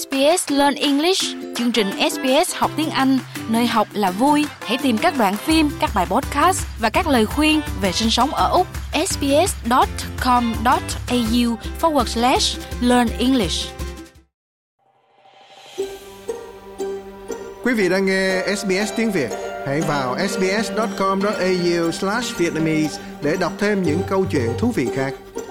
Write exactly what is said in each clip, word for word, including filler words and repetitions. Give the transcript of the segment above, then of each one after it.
ét bê ét Learn English, chương trình ét bê ét học tiếng Anh, nơi học là vui. Hãy tìm các đoạn phim, các bài podcast và các lời khuyên về sinh sống ở Úc. sbs.com.au forward slash learn English. Quý vị đang nghe ét bê ét tiếng Việt. Hãy vào sbs.com.au slash Vietnamese để đọc thêm những câu chuyện thú vị khác.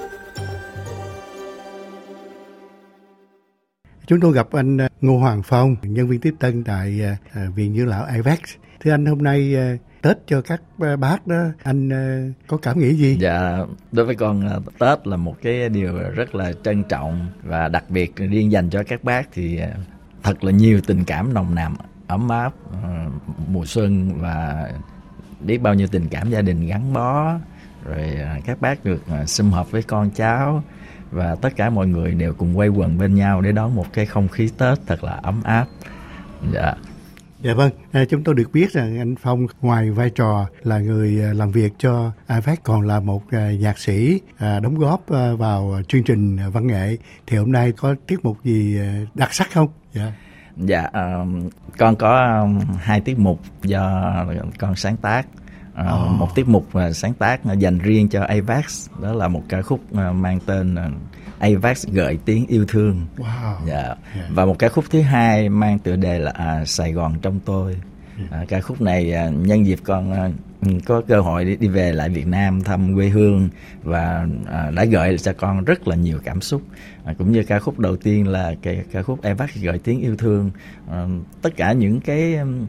Chúng tôi gặp anh Ngô Hoàng Phong, nhân viên tiếp tân tại uh, Viện Dưỡng lão i vê e xê. Thưa anh, hôm nay uh, Tết cho các uh, bác đó, anh uh, có cảm nghĩ gì? Dạ, đối với con uh, Tết là một cái điều rất là trân trọng và đặc biệt riêng dành cho các bác thì uh, thật là nhiều tình cảm nồng nàn, ấm áp, uh, mùa xuân và biết bao nhiêu tình cảm gia đình gắn bó. Rồi uh, các bác được uh, sum họp với con cháu và tất cả mọi người đều cùng quây quần bên nhau để đón một cái không khí Tết thật là ấm áp. Dạ. Dạ vâng, à, chúng tôi được biết rằng anh Phong ngoài vai trò là người làm việc cho i vê e xê còn là một à, nhạc sĩ à, đóng góp à, vào chương trình văn nghệ. Thì hôm nay có tiết mục gì đặc sắc không? Dạ. Dạ, uh, con có um, hai tiết mục do con sáng tác. Uh, oh. Một tiết mục uh, sáng tác uh, dành riêng cho a vê e xê, đó là một ca khúc uh, mang tên uh, a vê e xê gợi tiếng yêu thương. Wow. Dạ. Yeah. Và một ca khúc thứ hai mang tựa đề là uh, Sài Gòn trong tôi. Yeah. Uh, ca khúc này uh, nhân dịp con uh, có cơ hội đi, đi về lại Việt Nam thăm quê hương và uh, đã gợi cho con rất là nhiều cảm xúc. Uh, cũng như ca khúc đầu tiên là cái ca khúc a vê e xê gợi tiếng yêu thương. Uh, tất cả những cái um,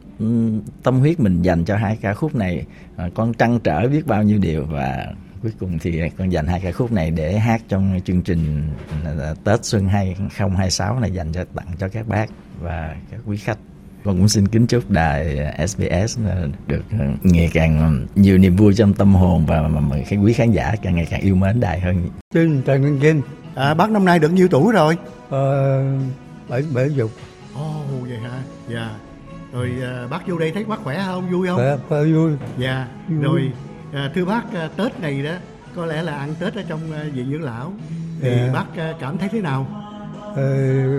tâm huyết mình dành cho hai ca khúc này, à, con trăn trở biết bao nhiêu điều và cuối cùng thì con dành hai ca khúc này để hát trong chương trình Tết Xuân hai không hai sáu này dành cho tặng cho các bác và các quý khách. Con cũng xin kính chúc đài ét bê ét được ngày càng nhiều niềm vui trong tâm hồn và cái quý khán giả càng ngày càng yêu mến đài hơn. Trần Trần Văn Kinh. À, bác năm nay được nhiêu tuổi rồi? Ờ, bảy bảy chục. Ồ, oh, vậy hả? Dạ. Yeah. Rồi à, bác vô đây thấy bác khỏe không? Vui không? Khỏe, khỏe vui. Dạ. Vui. Rồi à, thưa bác, à, Tết này đó có lẽ là ăn Tết ở trong à, Viện Dưỡng lão. Thì yeah. bác à, cảm thấy thế nào? Ờ,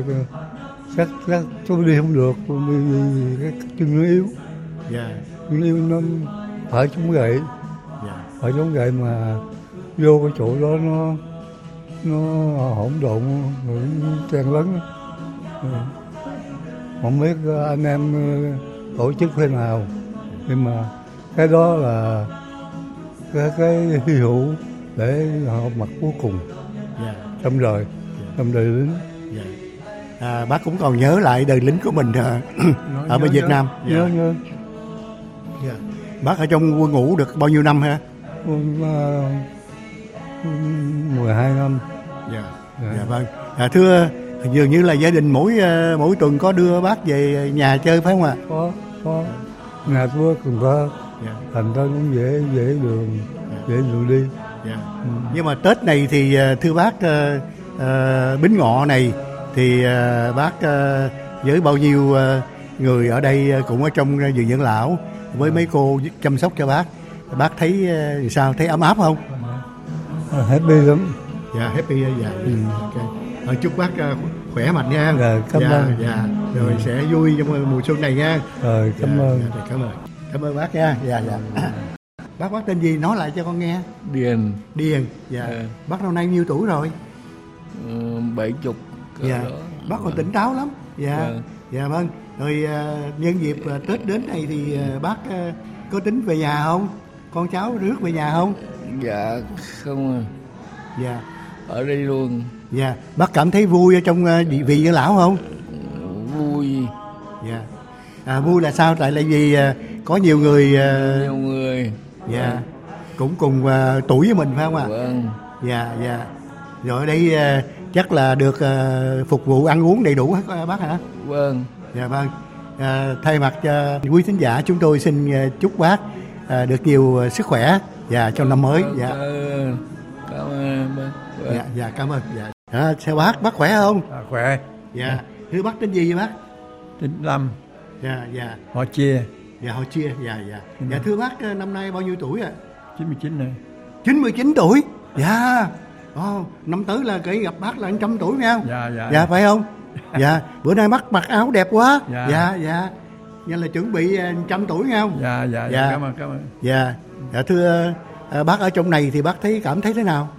chắc chắc tôi đi không được, vì, vì cái chân nó yếu. Dạ. Chân yếu nó phải chống gậy. Dạ. Phải chống gậy mà vô cái chỗ đó nó nó hỗn độn, nó chen lấn. Ừ. Không biết anh em tổ chức thế nào, nhưng mà cái đó là cái, cái hy hữu để họ mặc cuối cùng. Yeah. Trong đời, yeah. trong đời lính. Yeah. À, bác cũng còn nhớ lại đời lính của mình ở nhớ, bên Việt nhớ, Nam. Nhớ, yeah. nhớ. Yeah. Bác ở trong quân ngũ được bao nhiêu năm hả? mười hai năm. Dạ, yeah. yeah, vâng. À, thưa, dường như là gia đình mỗi mỗi tuần có đưa bác về nhà chơi phải không ạ? Có, có. Nhà tôi cũng có. Yeah. Thành ra cũng dễ dễ đường, yeah. dễ đường đi. Yeah. Ừ. Nhưng mà Tết này thì thưa bác, uh, uh, Bính Ngọ này thì uh, bác uh, với bao nhiêu uh, người ở đây cũng ở trong Viện Dưỡng lão với mấy cô chăm sóc cho bác, bác thấy uh, sao? Thấy ấm áp không? Uh, happy lắm. Dạ, yeah, happy. Dạ. Ừ. Okay. Rồi, chúc bác uh, khỏe mạnh nha. Dạ, cảm dạ, ơn. Dạ. Rồi ừ. sẽ vui trong mùa xuân này nha. Rồi, cảm dạ, ơn. Dạ, cảm ơn. Cảm ơn bác nha. Dạ, dạ. Bác bác tên gì nói lại cho con nghe. Điền. Điền. Dạ. À. Bác năm nay nhiêu tuổi rồi? Ừ, bảy chục. Dạ. Đó. Bác còn tỉnh táo lắm. Dạ. À. Dạ vâng. Rồi uh, nhân dịp uh, Tết đến này thì uh, bác uh, có tính về nhà không? Con cháu rước về nhà không? Dạ không. Dạ. Ở đây luôn. Dạ. Bác cảm thấy vui ở trong uh, Viện Dưỡng lão không? Vui. Dạ. À, vui là sao? Tại là vì uh, có nhiều người uh, nhiều người. Dạ. Vâng. Cũng cùng uh, tuổi với mình phải không ạ? Vâng. Dạ, dạ. Rồi ở đây uh, chắc là được uh, phục vụ ăn uống đầy đủ hết bác hả? Vâng. Dạ vâng. À, thay mặt cho quý thính giả chúng tôi xin uh, chúc bác uh, được nhiều uh, sức khỏe và trong năm mới. Dạ. Cảm ơn bác. Vâng. Dạ, dạ cảm ơn. Dạ. À, sao bác? Bác khỏe không? À, khỏe. Dạ. Thưa bác tên gì vậy bác? Tên Lâm. Dạ, dạ. Họ chia. Dạ, họ chia. Dạ, dạ. Dạ thưa bác, năm nay bao nhiêu tuổi ạ? chín mươi chín này. chín mươi chín tuổi. Dạ. Oh, năm tới là kể gặp bác là một trăm tuổi phải không? Dạ, dạ. Dạ phải không? Dạ, bữa nay mặc mặc áo đẹp quá. Dạ. Dạ, dạ. Như là chuẩn bị trăm tuổi nghe không? Dạ, dạ, dạ, dạ. cảm ơn, cảm ơn. Dạ, dạ thưa à, bác ở trong này thì bác thấy cảm thấy thế nào?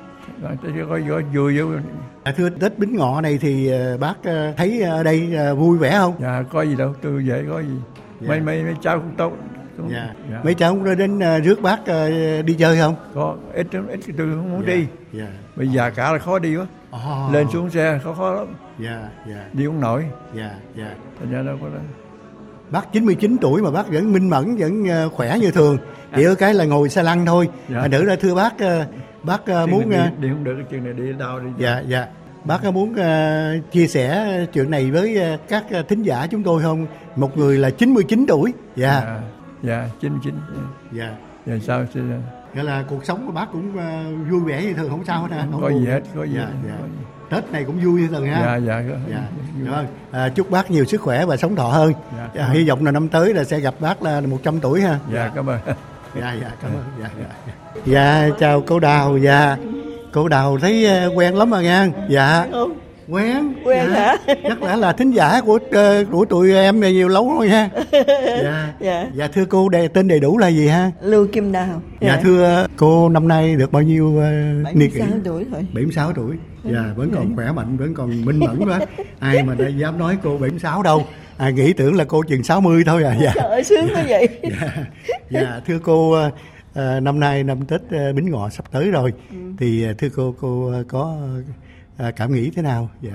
Tôi có vui vui. À, thưa Tết Bính Ngọ này thì uh, bác uh, thấy ở đây uh, vui vẻ không? Dạ, có gì đâu, tôi về có gì. Dạ. Mấy mấy mấy cháu cũng tốt. Cũng, dạ. Dạ. Mấy cháu cũng đến uh, rước bác uh, đi chơi không? Có, ít ít tôi không muốn dạ. đi. Dạ. Bây giờ cả là khó đi quá. Oh. Lên xuống xe khó khó lắm. Dạ, dạ. Đi không nổi. Dạ, dạ. Thành ra đâu có đó. Bác chín mươi chín tuổi mà bác vẫn minh mẫn, vẫn uh, khỏe như thường. Chỉ ở cái là ngồi xe lăn thôi. Dạ. À, nữ ra thưa bác, uh, bác uh, muốn đi, uh, đi không được, cái chuyện này đi đâu đi. Dạ, dạ. Bác có muốn uh, chia sẻ chuyện này với uh, các uh, thính giả chúng tôi không? Một người là chín mươi chín tuổi. Dạ. Dạ, dạ chín mươi chín. Dạ. Dạ sao? Nghĩa là cuộc sống của bác cũng uh, vui vẻ như thường, không sao hết ha? Không có gì hết, có gì. Dạ, hết. dạ. Tết này cũng vui như thường ha? Dạ, dạ. Dạ. Vâng. À, chúc bác nhiều sức khỏe và sống thọ hơn. Dạ, dạ, hy vọng là năm tới là sẽ gặp bác là một trăm tuổi ha. Dạ, cảm ơn. Dạ, dạ, cảm ơn. Dạ, dạ. Dạ, chào cô Đào. Dạ. Cô Đào thấy uh, quen lắm mà nghe. Dạ. Không. Quen. Quen dạ. hả? Chắc lẽ là thính giả của uh, của tụi em này nhiều lâu rồi ha. Dạ. Dạ. Dạ thưa cô, đề, tên đầy đủ là gì ha? Lưu Kim Đào. Dạ, dạ thưa cô, năm nay được bao nhiêu uh, bảy mươi sáu tuổi thôi. bảy mươi sáu tuổi. Dạ, vẫn còn khỏe mạnh, vẫn còn minh mẫn quá. Ai mà đã dám nói cô bảy mươi sáu đâu. À, nghĩ tưởng là cô chừng sáu mươi thôi à. Dạ. Trời ơi, sướng quá vậy. Dạ. Dạ, thưa cô, à, năm nay năm Tết à, Bính Ngọ sắp tới rồi. Ừ. Thì à, thưa cô, cô có à, cảm nghĩ thế nào? Dạ.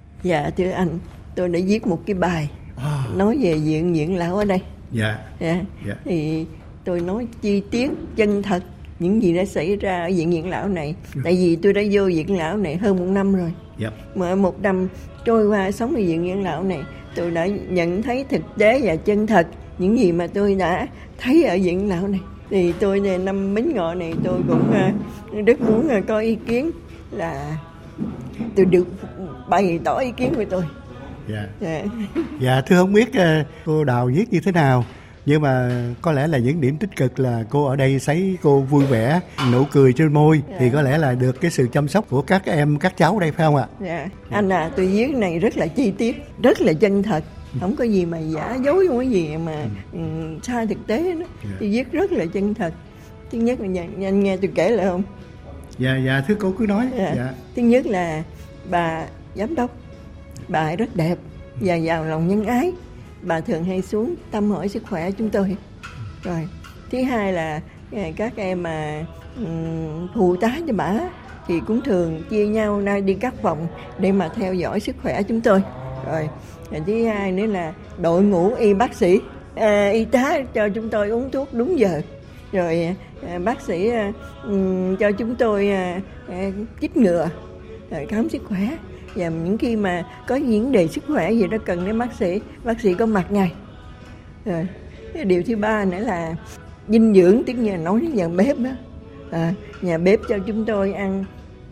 Dạ thưa anh, tôi đã viết một cái bài à. nói về viện dưỡng lão ở đây. Dạ. Dạ. Dạ. Thì tôi nói chi tiết, chân thật những gì đã xảy ra ở viện dưỡng lão này. Ừ. Tại vì tôi đã vô viện lão này hơn một năm rồi. Dạ. Mà một năm trôi qua sống ở viện dưỡng lão này, tôi đã nhận thấy thực tế và chân thật những gì mà tôi đã thấy ở viện lão này. Thì tôi năm Bính Ngọ này tôi cũng rất muốn có ý kiến là tôi được bày tỏ ý kiến của tôi. Dạ. Dạ. Dạ, thưa không biết cô Đào viết như thế nào, nhưng mà có lẽ là những điểm tích cực là cô ở đây thấy cô vui vẻ, nụ cười trên môi. Dạ. Thì có lẽ là được cái sự chăm sóc của các em, các cháu đây phải không ạ? Dạ. Anh à, tôi viết này rất là chi tiết, rất là chân thật, không có gì mà giả dối, không có gì mà ừ. um, sai thực tế đó. Dạ. Tôi viết rất là chân thật. Thứ nhất là anh nghe tôi kể lại không? Dạ, dạ, thưa cô cứ nói. Dạ. Dạ. Thứ nhất là bà giám đốc, bà ấy rất đẹp và giàu lòng nhân ái. Bà thường hay xuống thăm hỏi sức khỏe chúng tôi. Rồi, thứ hai là các em mà um, phụ tá cho bà thì cũng thường chia nhau ra đi các phòng để mà theo dõi sức khỏe chúng tôi. Rồi, thứ hai nữa là đội ngũ y bác sĩ, à, y tá cho chúng tôi uống thuốc đúng giờ. Rồi à, bác sĩ à, um, cho chúng tôi à, à, chích ngừa, rồi khám sức khỏe. Và những khi mà có vấn đề sức khỏe gì đó cần đến bác sĩ, bác sĩ có mặt ngay. Rồi, điều thứ ba nữa là dinh dưỡng, tiếng nhà nói đến nhà bếp đó. À, nhà bếp cho chúng tôi ăn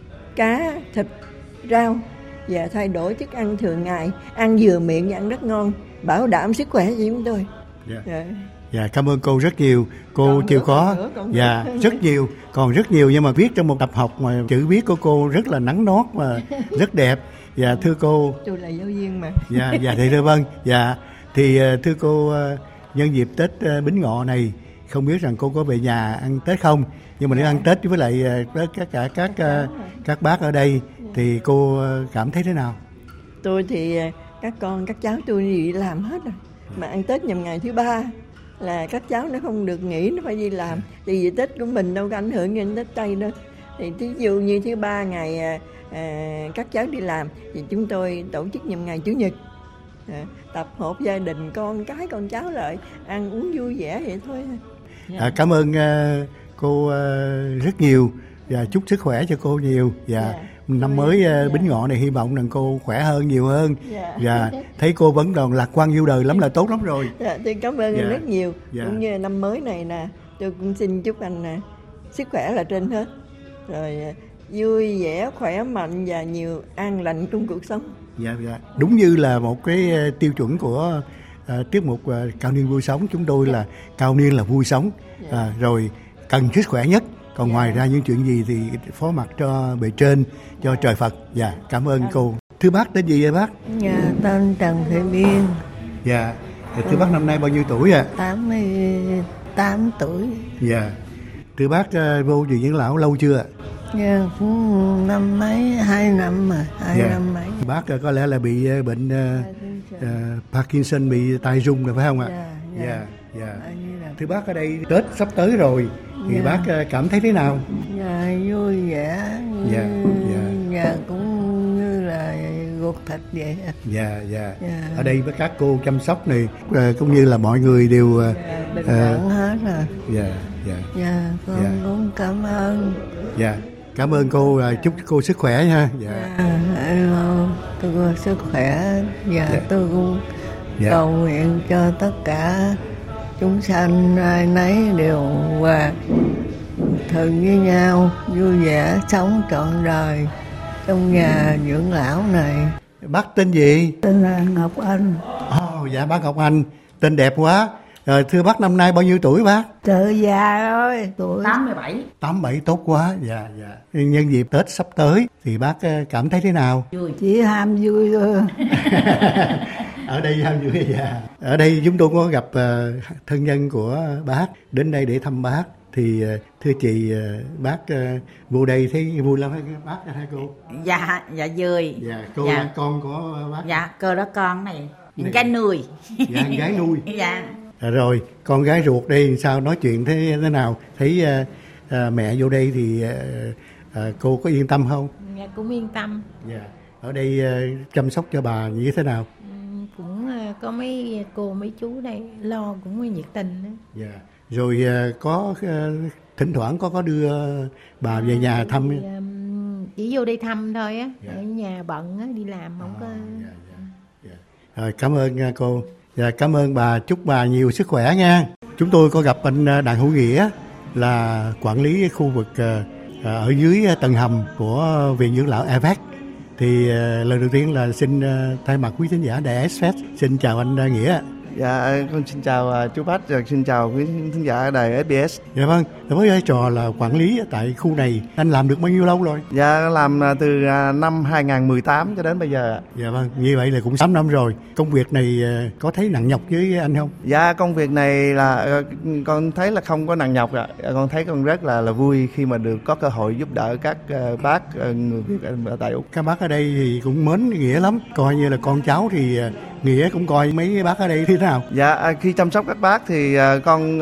cá, thịt, rau và thay đổi thức ăn thường ngày, ăn vừa miệng và ăn rất ngon, bảo đảm sức khỏe cho chúng tôi. Yeah. Yeah. Dạ, cảm ơn cô rất nhiều. Cô còn chịu khó. Dạ, nữa. Rất nhiều, còn rất nhiều, nhưng mà viết trong một tập học mà chữ viết của cô rất là nắng nót và rất đẹp. Dạ, thưa cô. Tôi là giáo viên mà. Dạ, dạ thì thưa vâng. Dạ, thì thưa cô, nhân dịp Tết Bính Ngọ này, không biết rằng cô có về nhà ăn Tết không? Nhưng mà nếu ăn Tết với lại tất cả các các, các bác ở đây thì cô cảm thấy thế nào? Tôi thì các con, các cháu tôi đi làm hết rồi. Mà ăn Tết nhằm ngày thứ ba là các cháu nó không được nghỉ, nó phải đi làm. Tại vì Tết của mình đâu có ảnh hưởng đến Tết Tây đâu. Thì ví dụ như thứ ba ngày à, các cháu đi làm thì chúng tôi tổ chức nhằm ngày Chủ nhật. À, tập hợp gia đình, con cái, con cháu lại ăn uống vui vẻ vậy thôi. À, cảm ơn uh, cô uh, rất nhiều và chúc sức khỏe cho cô nhiều. Và yeah. năm mới uh, Bính Ngọ này hy vọng rằng cô khỏe hơn, nhiều hơn. Yeah. Và thấy cô vẫn còn lạc quan yêu đời lắm là tốt lắm rồi. Yeah, tôi cảm ơn yeah. anh rất nhiều. Yeah. Cũng như năm mới này nè, tôi cũng xin chúc anh uh, sức khỏe là trên hết. Rồi uh, vui vẻ, khỏe mạnh và nhiều an lành trong cuộc sống. Dạ, dạ. Đúng như là một cái uh, tiêu chuẩn của uh, tiết mục uh, Cao Niên Vui Sống, chúng tôi là Cao Niên là vui sống. Yeah. À, rồi cần sức khỏe nhất. Còn yeah. ngoài ra những chuyện gì thì phó mặc cho bề trên, cho trời Phật. Dạ, cảm ơn yeah. cô. Thưa bác tên gì vậy bác? Dạ, tên Trần Thị Biên. Dạ. Thưa bác năm nay bao nhiêu tuổi ạ? À? tám mươi tám tuổi. Dạ. Thưa bác vô viện dưỡng lão lâu chưa ạ? Dạ, cũng năm mấy, hai năm mà, hai dạ. năm mấy. Bác có lẽ là bị bệnh uh, uh, Parkinson, bị tay rung rồi phải không ạ? Dạ, dạ. Dạ, dạ. Thưa bác ở đây Tết sắp tới rồi thì dạ. bác cảm thấy thế nào? Dạ, vui vẻ. Dạ, dạ. Dạ, cũng như là ruột thịt vậy. Dạ, dạ. Dạ. Ở đây với các cô chăm sóc này cũng như là mọi người đều dạ, bình đẳng uh, hết rồi. Dạ, dạ. Dạ, con dạ. cũng cảm ơn. Dạ. Cảm ơn cô, chúc cô sức khỏe nha. Dạ. Dạ, tôi có sức khỏe. Dạ, dạ. Tôi cũng dạ. cầu nguyện cho tất cả chúng sanh ai nấy đều hòa thuận với nhau, vui vẻ sống trọn đời trong nhà dưỡng lão này. Bác tên gì? Tên là Ngọc Anh. Oh, dạ bác Ngọc Anh, tên đẹp quá. Rồi, thưa bác năm nay bao nhiêu tuổi bác? Trời già rồi, tuổi tám mươi bảy. tám mươi bảy tốt quá. Dạ, dạ. Nhân dịp Tết sắp tới thì bác cảm thấy thế nào? Vui. Chỉ ham vui thôi. Ở đây ham vui. Dạ. Ở đây chúng tôi có gặp uh, thân nhân của bác đến đây để thăm bác. Thì uh, thưa chị, uh, bác uh, vô đây thấy vui lắm hay bác hay cô? Dạ, dạ vui. Dạ, cô dạ. là con của bác. Dạ, cô đó con này, này. Gái nuôi. Dạ, gái nuôi. Dạ. À, rồi con gái ruột đây sao, nói chuyện thế thế nào? Thấy uh, uh, mẹ vô đây thì uh, uh, cô có yên tâm không? Dạ cũng yên tâm. Dạ. Ở đây uh, chăm sóc cho bà như thế nào? Ừ, cũng uh, có mấy cô mấy chú đây lo cũng nhiệt tình nữa. Dạ. Rồi uh, có uh, thỉnh thoảng có có đưa bà về nhà thăm. Thì, um, chỉ vô đây thăm thôi á. Dạ. Ở nhà bận á, đi làm không à, có. Dạ, dạ, dạ. Rồi cảm ơn uh, cô. Dạ, cảm ơn bà, chúc bà nhiều sức khỏe nha. Chúng tôi có gặp anh Đặng Hữu Nghĩa là quản lý khu vực ở dưới tầng hầm của viện dưỡng lão a vê e xê. Thì lần đầu tiên là xin thay mặt quý khán giả Đài ét pê e xin chào anh Nghĩa. Dạ, con xin chào chú Bách, rồi xin chào quý khán giả Đài ét bê ét. Dạ vâng, với vai trò là quản lý tại khu này, anh làm được bao nhiêu lâu rồi? Dạ, làm từ năm hai không một tám cho đến bây giờ. Dạ vâng, như vậy là cũng tám năm rồi. Công việc này có thấy nặng nhọc với anh không? Dạ, công việc này là con thấy là không có nặng nhọc ạ. Con thấy con rất là là vui khi mà được có cơ hội giúp đỡ các bác người Việt ở tại Úc. Các bác ở đây thì cũng mến Nghĩa lắm, coi như là con cháu thì Nghĩa cũng coi mấy bác ở đây thế nào? Dạ, khi chăm sóc các bác thì con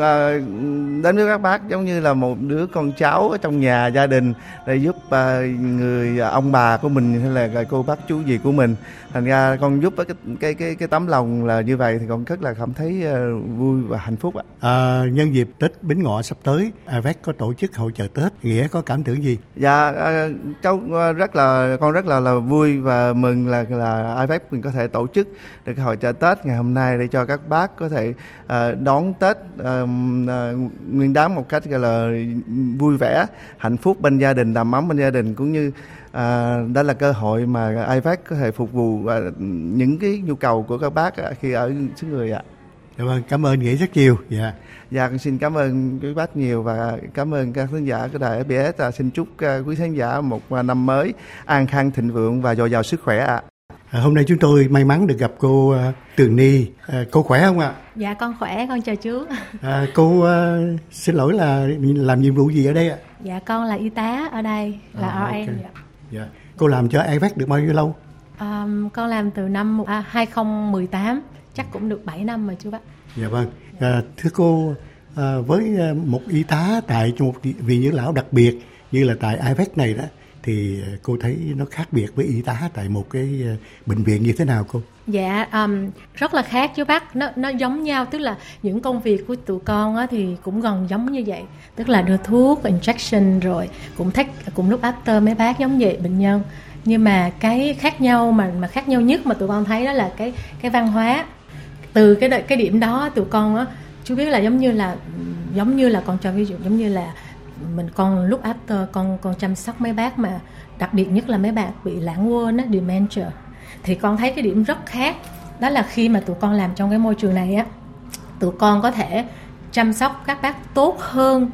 đến với các bác giống như là một đứa con cháu ở trong nhà gia đình để giúp người ông bà của mình hay là cô bác chú gì của mình. Thành ra con giúp cái cái cái cái tấm lòng là như vậy thì con rất là cảm thấy vui và hạnh phúc ạ. À, nhân dịp Tết Bính Ngọ sắp tới, a vê e xê có tổ chức hội chợ Tết, Nghĩa có cảm tưởng gì? Dạ, cháu rất là con rất là là vui và mừng là là a vê e xê mình có thể tổ chức được cái hội chợ Tết ngày hôm nay để cho các bác có thể uh, đón Tết uh, uh, nguyên đán một cách gọi là vui vẻ, hạnh phúc bên gia đình, đầm ấm bên gia đình, cũng như uh, đó là cơ hội mà a vê e xê có thể phục vụ uh, những cái nhu cầu của các bác uh, khi ở xứ người ạ. Dạ vâng, cảm ơn Nghĩa rất nhiều. Dạ. Dạ, con xin cảm ơn quý bác nhiều và cảm ơn các khán giả của Đài ét bê ét. Xin chúc uh, quý khán giả một năm mới an khang thịnh vượng và dồi dào sức khỏe ạ. À, hôm nay chúng tôi may mắn được gặp cô uh, Tường Ni. À, cô khỏe không ạ? Dạ con khỏe, con chào chú. À, cô uh, xin lỗi là làm nhiệm vụ gì ở đây ạ? Dạ con là y tá ở đây, là à, rờ en. Okay. Dạ. Dạ. Cô làm cho a vê e xê được bao nhiêu lâu? À, con làm từ năm à, hai không một tám, chắc cũng được bảy năm rồi chú bác. Dạ vâng. À, thưa cô, à, với một y tá tại một viện dưỡng lão đặc biệt như là tại a vê e xê này đó, thì cô thấy nó khác biệt với y tá tại một cái bệnh viện như thế nào cô? Dạ um, rất là khác chú bác, nó nó giống nhau, tức là những công việc của tụi con á, thì cũng gần giống như vậy, tức là đưa thuốc, injection, rồi cũng take cũng look after mấy bác giống vậy bệnh nhân. Nhưng mà cái khác nhau mà mà khác nhau nhất mà tụi con thấy đó là cái cái văn hóa. Từ cái cái điểm đó tụi con á, chú biết là giống như là giống như là con cho ví dụ giống như là mình con look after con con chăm sóc mấy bác mà đặc biệt nhất là mấy bác bị lãng quên á, dementia, thì con thấy cái điểm rất khác. Đó là khi mà tụi con làm trong cái môi trường này á, tụi con có thể chăm sóc các bác tốt hơn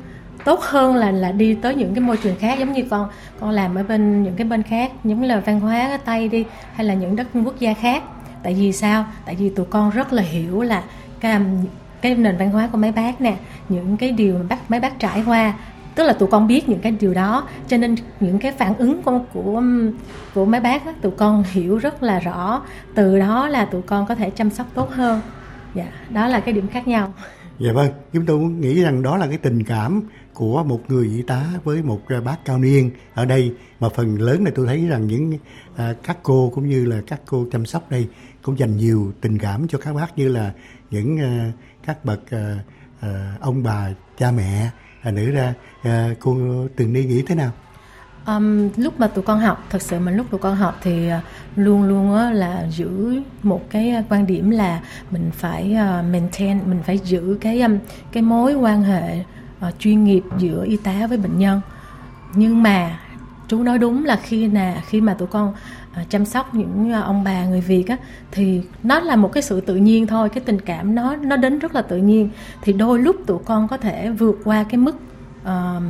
tốt hơn là là đi tới những cái môi trường khác, giống như con con làm ở bên những cái bên khác, giống như là văn hóa Tây đi, hay là những đất quốc gia khác. Tại vì sao? Tại vì tụi con rất là hiểu là cái cái nền văn hóa của mấy bác nè, những cái điều mà bác mấy bác trải qua, tức là tụi con biết những cái điều đó, cho nên những cái phản ứng của của của mấy bác đó, tụi con hiểu rất là rõ. Từ đó là tụi con có thể chăm sóc tốt hơn. Dạ, đó là cái điểm khác nhau. Dạ vâng, chúng tôi nghĩ rằng đó là cái tình cảm của một người y tá với một bác cao niên ở đây, mà phần lớn là tôi thấy rằng những à, các cô cũng như là các cô chăm sóc đây cũng dành nhiều tình cảm cho các bác, như là những à, các bậc à, à, ông bà cha mẹ à, nữ ra. À, cô Tường Ni nghĩ thế nào? Um, lúc mà tụi con học, thật sự mà lúc tụi con học thì uh, luôn luôn uh, là giữ một cái uh, quan điểm là mình phải uh, maintain, mình phải giữ cái um, cái mối quan hệ uh, chuyên nghiệp giữa y tá với bệnh nhân. Nhưng mà chú nói đúng là khi là khi mà tụi con uh, chăm sóc những uh, ông bà người Việt á, thì nó là một cái sự tự nhiên thôi, cái tình cảm nó nó đến rất là tự nhiên. Thì đôi lúc tụi con có thể vượt qua cái mức uh,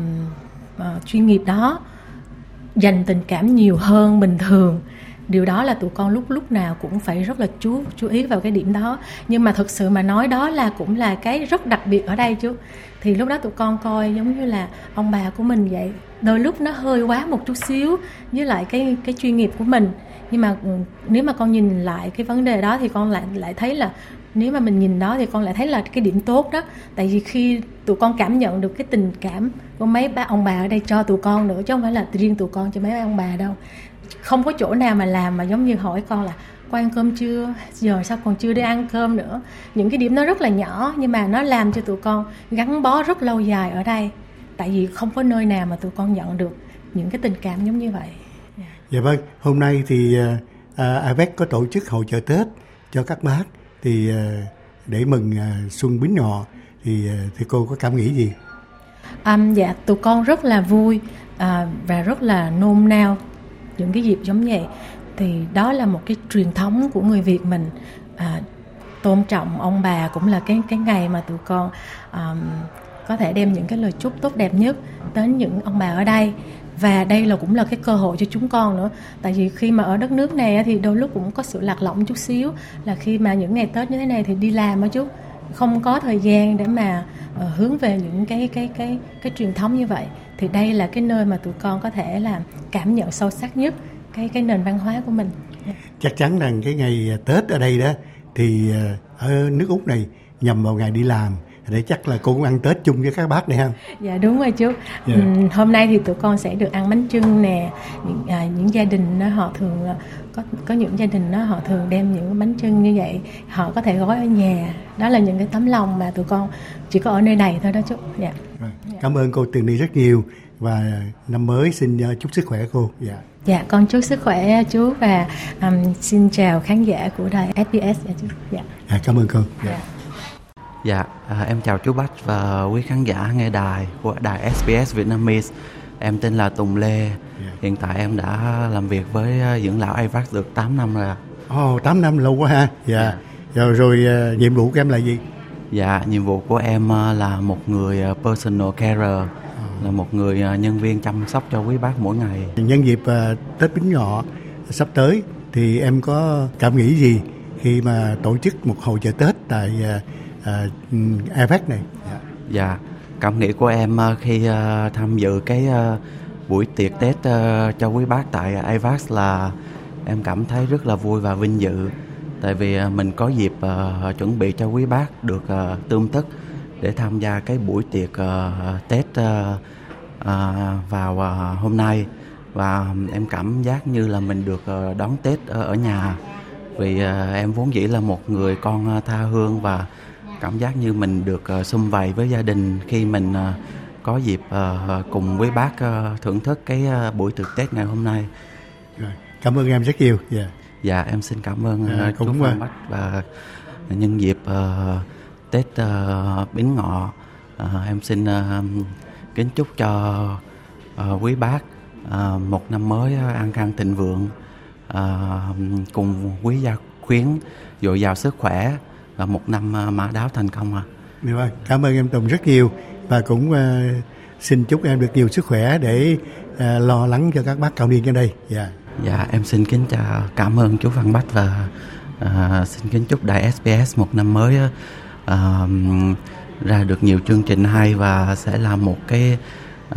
uh, chuyên nghiệp đó, dành tình cảm nhiều hơn bình thường. Điều đó là tụi con lúc lúc nào cũng phải rất là chú chú ý vào cái điểm đó. Nhưng mà thực sự mà nói, đó là cũng là cái rất đặc biệt ở đây chứ. Thì lúc đó tụi con coi giống như là ông bà của mình vậy, đôi lúc nó hơi quá một chút xíu với lại cái cái chuyên nghiệp của mình. Nhưng mà nếu mà con nhìn lại cái vấn đề đó thì con lại lại thấy là, nếu mà mình nhìn đó thì con lại thấy là cái điểm tốt đó. Tại vì khi tụi con cảm nhận được cái tình cảm của mấy ba ông bà ở đây cho tụi con nữa, chứ không phải là riêng tụi con cho mấy ông bà đâu. Không có chỗ nào mà làm mà giống như hỏi con là có ăn cơm chưa, giờ sao còn chưa đi ăn cơm nữa. Những cái điểm nó rất là nhỏ nhưng mà nó làm cho tụi con gắn bó rất lâu dài ở đây. Tại vì không có nơi nào mà tụi con nhận được những cái tình cảm giống như vậy. Dạ vâng, hôm nay thì uh, a vê e xê có tổ chức hội chợ Tết cho các bác, thì uh, để mừng uh, Xuân Bính Ngọ, thì uh, thì cô có cảm nghĩ gì? Um, dạ, tụi con rất là vui uh, và rất là nôn nao những cái dịp giống vậy. Thì đó là một cái truyền thống của người Việt mình, à, tôn trọng ông bà cũng là cái cái ngày mà tụi con um, có thể đem những cái lời chúc tốt đẹp nhất đến những ông bà ở đây. Và đây là cũng là cái cơ hội cho chúng con nữa. Tại vì khi mà ở đất nước này thì đôi lúc cũng có sự lạc lõng chút xíu, là khi mà những ngày Tết như thế này thì đi làm đó chú, không có thời gian để mà uh, hướng về những cái cái cái cái truyền thống như vậy. Thì đây là cái nơi mà tụi con có thể là cảm nhận sâu sắc nhất cái cái nền văn hóa của mình. Chắc chắn rằng cái ngày Tết ở đây đó thì ở nước Úc này nhằm vào ngày đi làm, để chắc là cô cũng ăn Tết chung với các bác này không? Dạ đúng rồi chú. Yeah. uhm, Hôm nay thì tụi con sẽ được ăn bánh chưng nè. Những, à, những gia đình đó, họ thường có có những gia đình đó họ thường đem những bánh chưng như vậy, họ có thể gói ở nhà. Đó là những cái tấm lòng mà tụi con chỉ có ở nơi này thôi đó chú. Dạ. Rồi. Cảm ơn cô Tường Ni rất nhiều, và năm mới xin chúc sức khỏe cô. Dạ. Dạ, con chúc sức khỏe chú, và um, xin chào khán giả của đài ét bê ét. Dạ, chú. Dạ. À, cảm ơn cô. Dạ. Dạ. Dạ, à, em chào chú Bách và quý khán giả nghe đài của đài ét bê ét Vietnamese. Em tên là Tùng Lê. Yeah. Hiện tại em đã làm việc với dưỡng lão a vê e xê được tám năm rồi. Ồ, oh, tám năm lâu quá ha. Dạ. Yeah. Rồi, rồi uh, nhiệm vụ của em là gì? Dạ, nhiệm vụ của em uh, là một người uh, personal carer, oh. là một người uh, nhân viên chăm sóc cho quý bác mỗi ngày. Nhân dịp uh, Tết Bính Ngọ sắp tới thì em có cảm nghĩ gì khi mà tổ chức một hội chợ Tết tại uh, À, a vê e xê này? Dạ. Dạ, cảm nghĩ của em khi uh, tham dự cái uh, buổi tiệc Tết uh, cho quý bác tại a vê e xê là em cảm thấy rất là vui và vinh dự. Tại vì uh, mình có dịp uh, chuẩn bị cho quý bác được uh, tươm tất để tham gia cái buổi tiệc uh, Tết uh, uh, vào uh, hôm nay. Và em cảm giác như là mình được uh, đón Tết uh, ở nhà. Vì uh, em vốn dĩ là một người con uh, tha hương, và cảm giác như mình được uh, sum vầy với gia đình khi mình uh, có dịp uh, cùng với bác uh, thưởng thức cái uh, buổi tiệc Tết ngày hôm nay. Rồi, cảm ơn em rất nhiều. Yeah. Dạ, em xin cảm ơn uh, à, chú Phan Bách, và nhân dịp uh, Tết uh, Bính Ngọ, uh, em xin uh, kính chúc cho uh, quý bác uh, một năm mới an khang thịnh vượng, uh, cùng quý gia khuyến dồi dào sức khỏe, và một năm mã đáo thành công. À. Được rồi, cảm ơn em Tùng rất nhiều, và cũng uh, xin chúc em được nhiều sức khỏe để uh, lo lắng cho các bác cao niên trên đây. Dạ. Yeah. Dạ, em xin kính chào, cảm ơn chú Văn Bách và uh, xin kính chúc đài ét bê ét một năm mới uh, ra được nhiều chương trình hay và sẽ là một cái uh,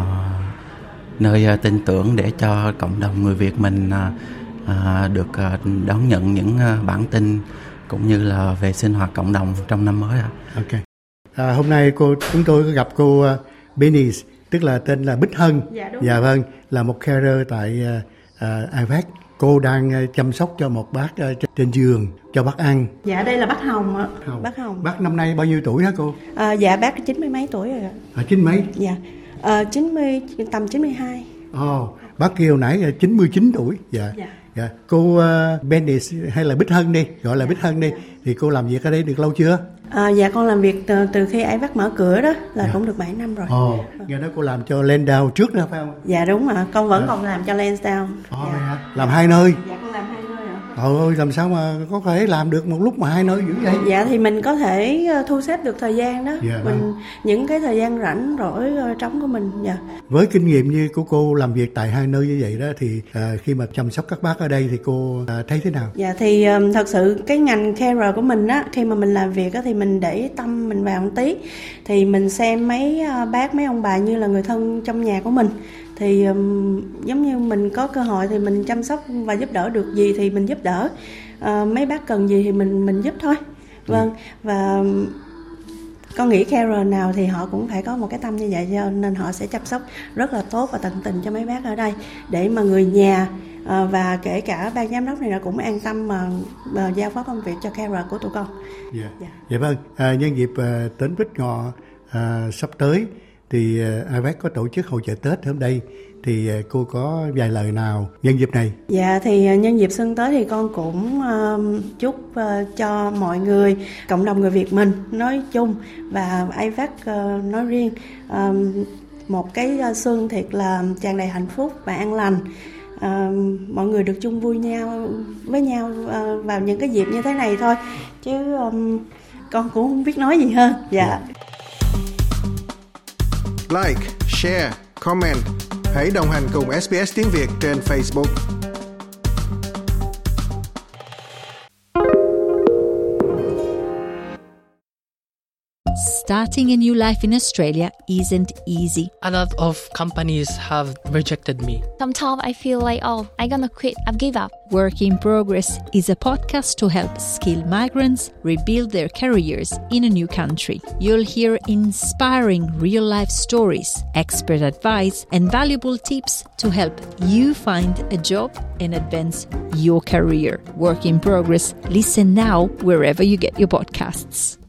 nơi uh, tin tưởng để cho cộng đồng người Việt mình uh, uh, được uh, đón nhận những uh, bản tin cũng như là về sinh hoạt cộng đồng trong năm mới. Ok. À, hôm nay cô chúng tôi có gặp cô uh, Bernice, tức là tên là Bích Hân. Dạ, đúng. Dạ vâng, là một carer tại uh, uh, i vê a xê. Cô đang uh, chăm sóc cho một bác uh, trên giường cho bác ăn. Dạ, đây là bác Hồng ạ. Hồng. Bác Hồng. Bác năm nay bao nhiêu tuổi hả cô? À, dạ bác chín mươi mấy tuổi rồi ạ. À, chín mấy? Dạ. À, chín mươi, tầm chín mươi hai. Ồ, oh, bác kêu nãy uh, chín mươi chín tuổi. Dạ. Dạ. Dạ. Cô uh, Bernice hay là Bích Hân đi, gọi là Bích Hân đi. Thì cô làm việc ở đây được lâu chưa? À, dạ con làm việc từ, từ khi i vê a xê mở cửa đó là dạ. cũng được bảy năm rồi. Ồ, oh, nghe nói cô làm cho Lansdowne trước đó phải không? Dạ đúng ạ, con vẫn dạ. còn làm cho Lansdowne. Ồ, oh, dạ. Làm hai nơi. Dạ con làm hai nơi ạ. Trời ơi, làm sao mà có thể làm được một lúc mà hai nơi dữ vậy? Dạ thì mình có thể thu xếp được thời gian đó. Dạ. Mình những cái thời gian rảnh rỗi trống của mình. Dạ. Với kinh nghiệm như của cô làm việc tại hai nơi như vậy đó thì à, khi mà chăm sóc các bác ở đây thì cô à, thấy thế nào? Dạ thì um, thật sự cái ngành carer của mình á, khi mà mình làm việc á thì mình để tâm mình vào một tí, thì mình xem mấy uh, bác mấy ông bà như là người thân trong nhà của mình, thì um, giống như mình có cơ hội thì mình chăm sóc và giúp đỡ được gì thì mình giúp đỡ, uh, mấy bác cần gì thì mình mình giúp thôi. Vâng. Ừ. Và um, con nghĩ carer nào thì họ cũng phải có một cái tâm như vậy, cho nên họ sẽ chăm sóc rất là tốt và tận tình cho mấy bác ở đây, để mà người nhà À, và kể cả ban giám đốc này là cũng an tâm mà, mà giao phó công việc cho carer của tụi con. Dạ, yeah. yeah, vâng. À, nhân dịp à, Tết Bính Ngọ à, sắp tới thì i vê a xê có tổ chức hội chợ Tết hôm đây, thì à, cô có vài lời nào nhân dịp này? Dạ thì nhân dịp xuân tới thì con cũng uh, chúc uh, cho mọi người, cộng đồng người Việt mình nói chung và i vê a xê uh, nói riêng uh, một cái xuân thiệt là tràn đầy hạnh phúc và an lành. À, mọi người được chung vui nhau với nhau à, vào những cái dịp như thế này thôi, chứ um, con cũng không biết nói gì hơn. Dạ. Like, share, comment. Hãy đồng hành cùng ét bê ét tiếng Việt trên Facebook. Starting a new life in Australia isn't easy. A lot of companies have rejected me. Sometimes I feel like, oh, I'm gonna quit, I've give up. Work in Progress is a podcast to help skilled migrants rebuild their careers in a new country. You'll hear inspiring real-life stories, expert advice, and valuable tips to help you find a job and advance your career. Work in Progress. Listen now wherever you get your podcasts.